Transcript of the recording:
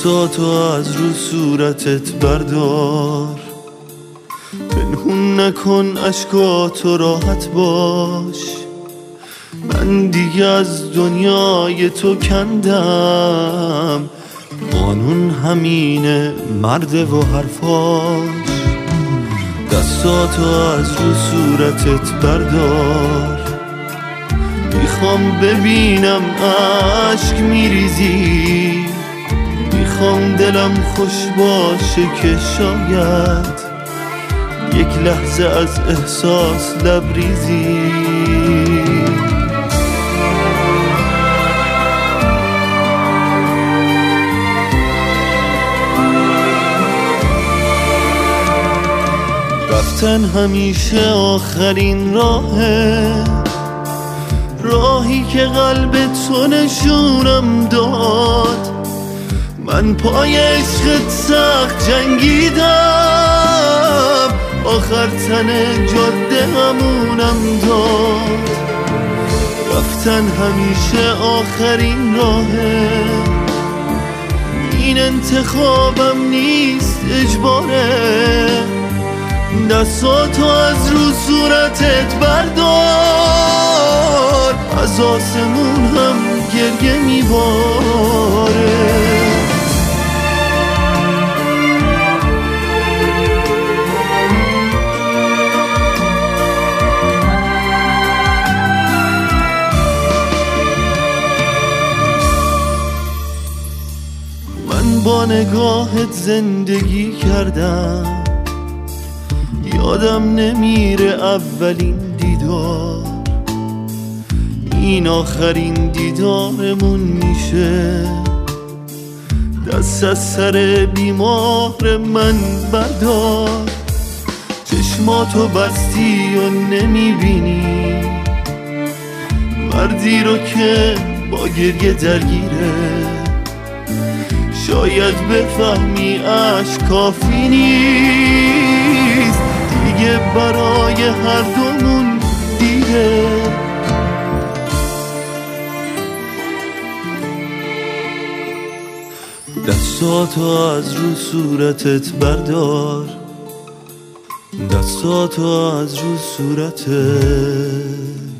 دستاتو از رو صورتت بردار، پنهون نکن اشکاتو، راحت باش. من دیگه از دنیای تو کندم، قانون همینه، مرده و حرفاش. دستاتو از رو صورتت بردار، میخوام ببینم عشق میریزی، میخوام دلم خوش باشه که شاید یک لحظه از احساس لبریزی. رفتن همیشه آخرین راهه، راهی که قلب تو نشونم داد. من پای عشقت سخت جنگیدم، آخر تن جاده همونم داد. رفتن همیشه آخرین راهه، این انتخابم نیست، اجباره. دستاتو از رو صورتت بردار، از آسمون هم گریه میباره. من با نگاهت زندگی کردم، یادم نمیره اولین دیدار. این آخرین دیدارمون میشه، دست از سر بیمار من بردار. چشماتو بستی و نمیبینی مردی رو که با گریه درگیره. شاید بفهمی عشق کافی نیست دیگه برای هر دومون، دیره. دستاتو از رو صورتت بردار، دستاتو از رو صورتت